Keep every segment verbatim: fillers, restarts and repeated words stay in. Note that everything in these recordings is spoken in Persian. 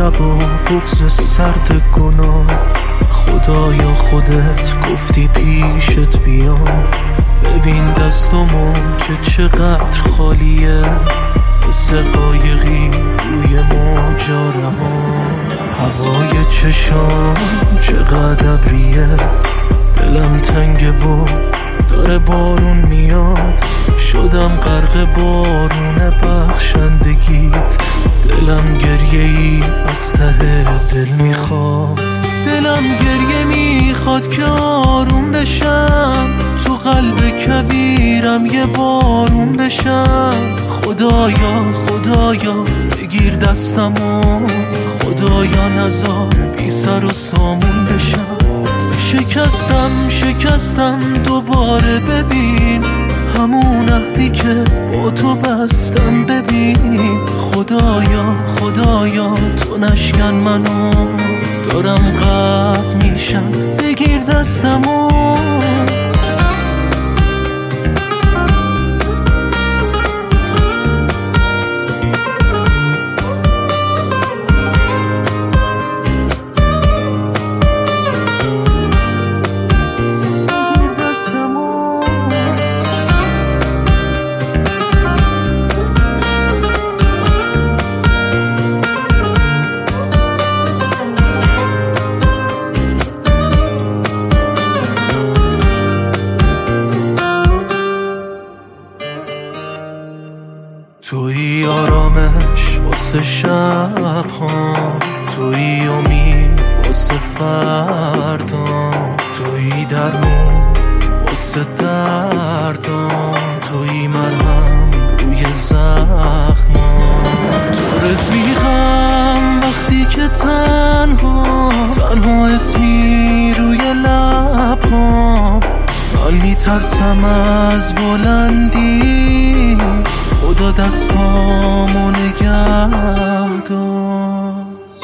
شب و بغض سرد گناه، خدایا خودت گفتی پیشت بیام. ببین دستمو که چقدر خالیه، مثل قایقی روی موجا رها. هوای چشام چقدر ابریه، دلم تنگه و داره بارون میاد. شدم غرق بارون بخشندگیت، دلم گریه ای از ته دل میخواد. دلم گریه میخواد که آروم بشم، تو قلب کویرم یه بارون بشم. خدایا خدایا بگیر دستمو، خدایا نذار بی سر و سامون بشم. شکستم شکستم دوباره ببین، همون عهدی که با تو بستم ببین. خدایا خدایا تو نشکن منو، دارم غرق میشم بگیر دستمو. توی آرامش واسه شب ها، توی امید واسه فردا، توی درمون واسه دردام، توی مرهم روی زخما. تو رفیقم وقتی که تنها تنها اسمی روی لبام. من میترسم از بلندی، خدا دستامو نگه دار.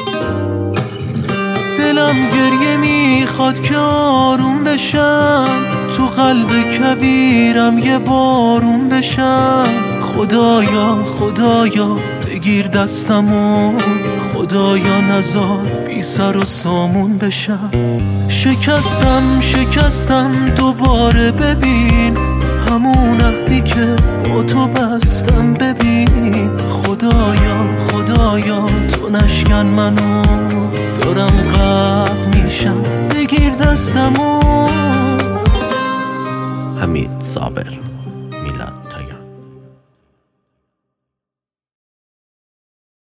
دلم گریه میخواد که آروم بشم، تو قلب کویرم یه بارون بشم. خدایا خدایا بگیر دستمو، خدایا نذار بی سر و سامون بشم. شکستم شکستم دوباره ببین، همون عهدی که با تو بستم ببین. خدایا خدایا تو نشکن منو، دارم غرق میشم بگیر دستمو. حمید صابر، میلاد تایم.